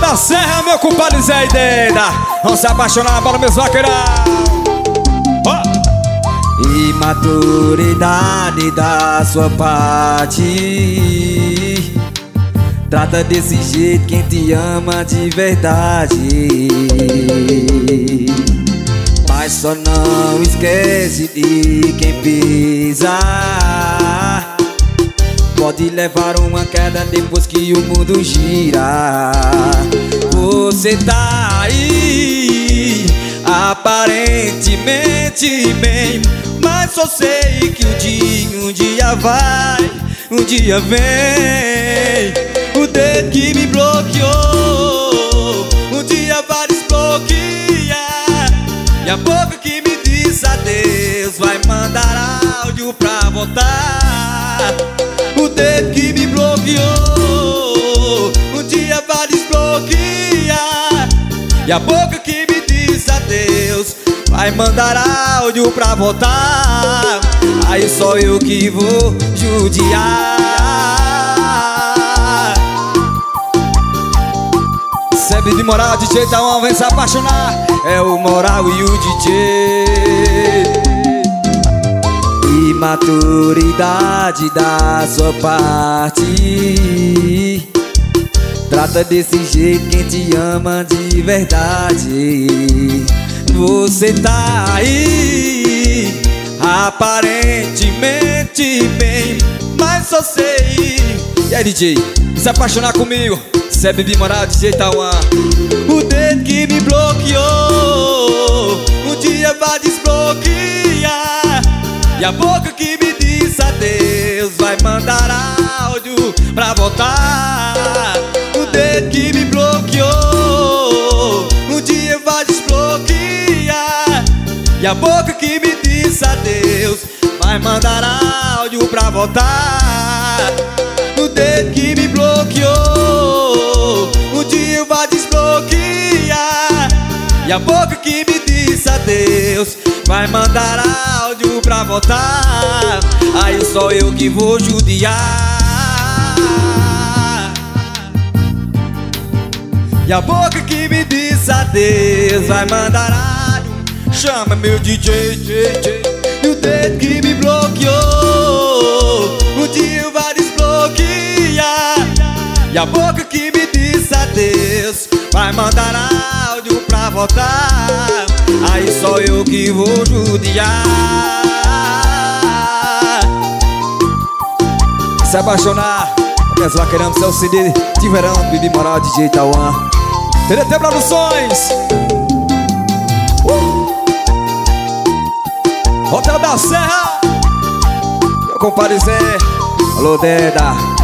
da Serra, meu compadre Zé e Deda. Vamos se apaixonar, bora meus vaqueirão. Imaturidade da sua parte. Trata desse jeito quem te ama de verdade. Mas só não esquece de quem pisa. Pode levar uma queda depois que o mundo gira. Você tá aí aparentemente bem, mas só sei que um dia vai, um dia vem. O dedo que me bloqueou, um dia vai desbloquear. E a boca que me diz adeus vai mandar áudio pra voltar. O dedo que me bloqueou, um dia vai desbloquear. E a boca que me diz adeus vai mandar áudio pra voltar. Aí só eu que vou judiar. Sebe de moral, DJ Tauan vem se apaixonar. É o Moral e o DJ. Imaturidade da sua parte. Trata desse jeito quem te ama de verdade. Você tá aí aparentemente bem, mas só sei. E aí, DJ, se apaixonar comigo. Sebe de moral, DJ Tauan. O dedo que me bloqueou, um dia vai desbloquear. E a boca que me diz adeus vai mandar áudio pra voltar. O dedo que me bloqueou, um dia vai desbloquear. E a boca que me diz adeus vai mandar áudio pra voltar. O dedo que me bloqueou, um dia vai desbloquear. E a boca que me diz adeus vai mandar áudio pra voltar. Aí só eu que vou judiar. E a boca que me diz adeus vai mandar áudio. Chama meu DJ, DJ. E o dedo que me bloqueou, um dia vai desbloquear. E a boca que me diz adeus vai mandar áudio pra voltar. Aí só eu que vou judiar. Se apaixonar, nós lá queremos ser o CD de verão, Bibi Moral, DJ Tauan, TDT Produções. Hotel da Serra, meu compadre Zé. Alô, Deda.